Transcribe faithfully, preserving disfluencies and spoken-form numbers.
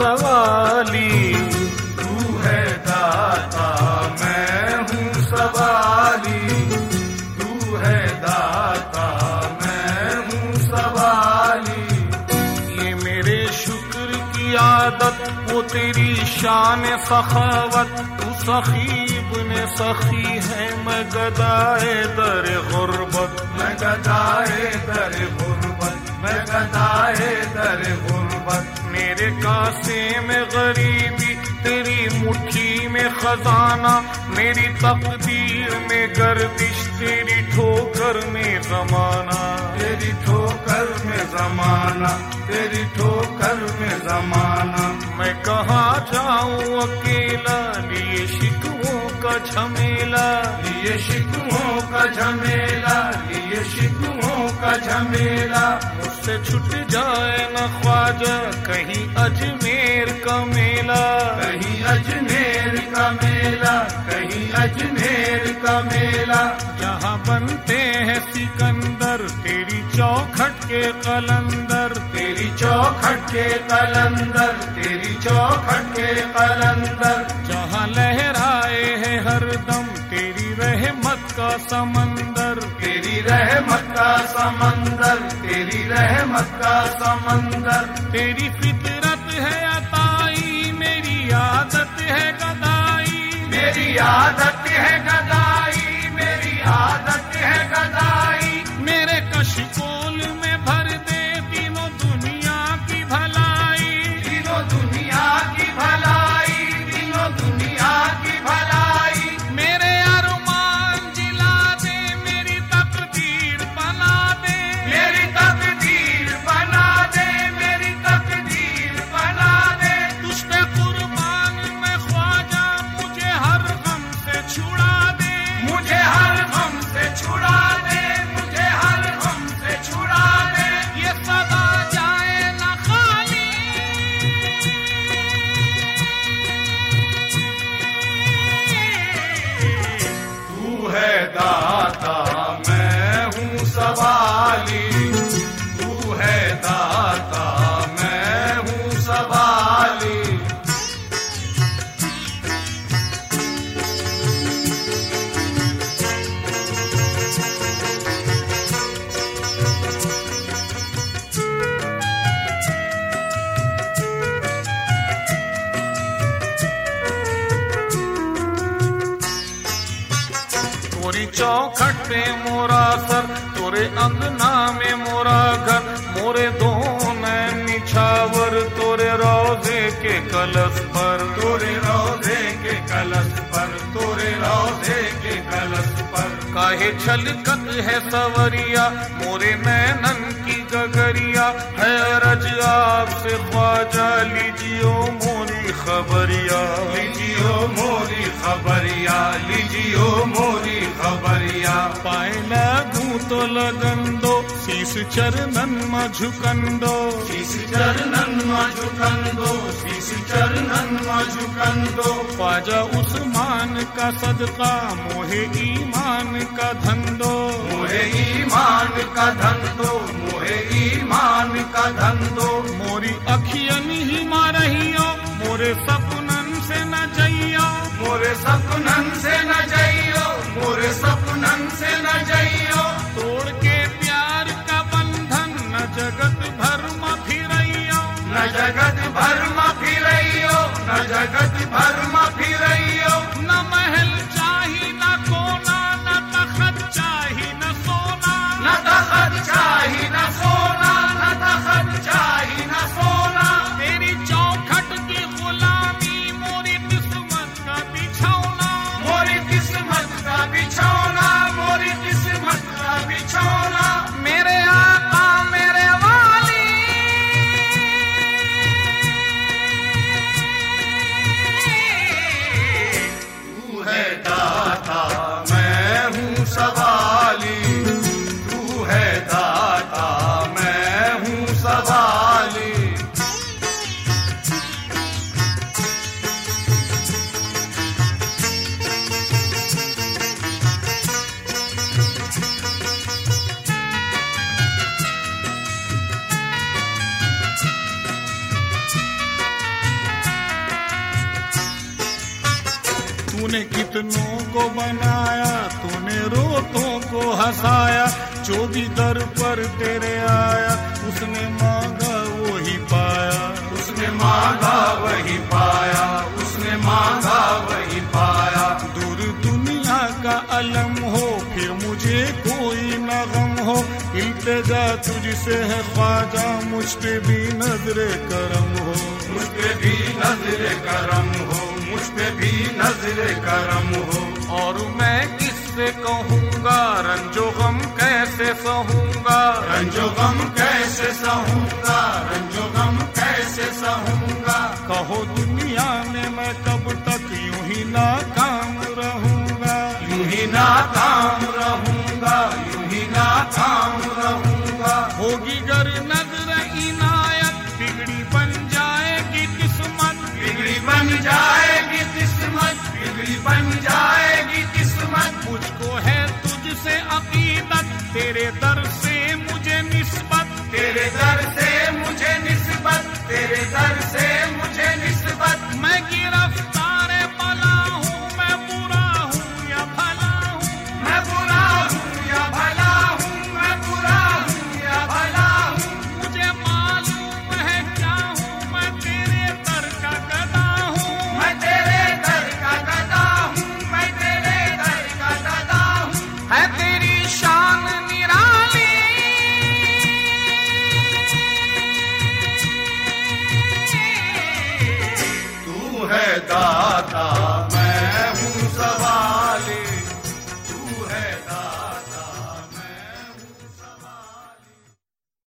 सवाली। तू है दाता मैं हूँ सवाली, तू है दाता मैं हूँ सवाली। ये मेरे शुक्र की आदत वो तेरी शान सखावत, तू सखीब ने सखी है मैं गदाए दर गुर्बत, मैं गदाए दर गुर्बत, मैं गदाए दर गुर्बत। मेरे कासे में गरीबी तेरी मुट्ठी में खजाना, मेरी तकदीर में गर्दिश तेरी ठोकर में जमाना, तेरी ठोकर में जमाना, तेरी ठोकर में जमाना। मैं कहाँ जाऊँ अकेला लिए शिकवों का झमेला, लिए शिकवों का झमेला, लिए शिकवों का झमेला। मुझसे छूट जाए न ख्वाजा कहीं अजमेर का मेला, कहीं अजमेर का मेला, कहीं अजमेर का मेला। जहाँ बनते हैं सिकंदर तेरी चौखट के कलंदर, तेरी चौखट के कलंदर, तेरी चौखट के कलंदर। जहाँ लहराए है हरदम तेरी रहमत का समंदर, तेरी रहमत का समंदर, तेरी रहमत का समंदर। तेरी फितरत है अताई मेरी आदत है गदाई, मेरी आदत है गदाई, मेरी आदत है गदाई। मेरे कशकोल में भर दे तीनों दुनिया की भलाई, तीनों दुनिया की भलाई, तीनों दुनिया की भलाई। मेरे अरमान जिला दे मेरी तकदीर बना दे, मेरी तकदीर बना दे, मेरी तकदीर बना दे। तुझ पे कुर्बान मैं ख्वाजा मुझे हर गम से छुड़ा दे, मुझे हर गम से छुड़ा दे, मुझे हर गम से छुड़ा दे। ये सदा जाए न खाली। तू है दाता मैं हूँ सवाली, तू है दाता मैं हूँ सवाली। तोरी चौखट पे मोरा सर, तोरे अंगना में मोरा घर, मोरे दो नैन निछावर तोरे रोजे के कलश पर, तोरे रोजे के कलश पर, तोरे रोजे के कलश पर। काहे छलकत है सवरिया मोरे नैनन की गगरिया, है रज आपसे ख्वाजा लीजियो मोरी खबरिया, लीजियो मोरी खबरिया, लीजियो मोरी खबरिया। पाए लगूं तो लगन दो शीश चरणन में झुकन दो, शीश चरणन में झुकन दो, शीश चरणन में झुकन दो। ख्वाजा उस्मान का सदका मोहे ईमान का धन दो, मोहे ईमान का धन दो, मोहे ईमान का धन दो। मोरी अखियन ही मारहियो मोरे सपनन से न जइयो, मोरे सपनन से न जइयो, मोरे सपनन से न जइयो। तोड़ के प्यार का बंधन न जगत भर में फिरइयो, न जगत भर में फिरइयो, न जगत भर में फिरइयो। न महल चाही न कोना, न तखत चाही न सोना, न तखत चाही न सोना, न तखत चाही न सोना। तेरी चौखट की गुलामी मोरी किस्मत का बिछौना, मोरी किस्मत का बिछौना, मोरी किस्मत का बिछौना। मेरे आका मेरे वाली। तूने कितनों को बनाया, तूने रोतों को हंसाया, जो भी दर पर तेरे आया उसने मांगा वही पाया, उसने मांगा वही पाया, उसने मांगा वही पाया। दूर दुनिया का अलम हो फिर मुझे कोई न गम हो, इल्तिजा तुझसे है ख्वाजा मुझ पे भी नजरे करम हो, मुझ पे भी नजरे करम हो, मुझ पे भी नजरे करम हो। और मैं किससे कहूँगा रंजो गम कैसे सहूँगा, रंजो गम कैसे सहूँगा, रंजो गम कैसे सहूँगा। कहो दुनिया में मैं कब तक यूं ही नाकाम रहूँगा, यूं ही नाकाम रहूँगा, यूं ही नाकाम रहूँगा। होगी गर नजर इनायत बिगड़ी बन जाएगी किस्मत, बिगड़ी बन जाएगी किस्मत, बिगड़ी बन जाएगी किस्मत। मुझको है तुझसे अकीदत, तेरे दर से मुझे निस्बत, तेरे दर से मुझे निस्बत, तेरे दर से मुझे निस्बत। मैं गिरफ्तार बला हूँ, मैं बुरा हूँ या भला हूँ, मैं बुरा हूँ या भला हूँ, मैं बुरा हूँ या भला हूँ। मुझे मालूम है क्या हूँ, मैं तेरे दर का गदा हूँ, मैं तेरे दर का गदा हूँ, मैं तेरे दर का गदा हूँ। है तेरी शान निराली, तू है दाता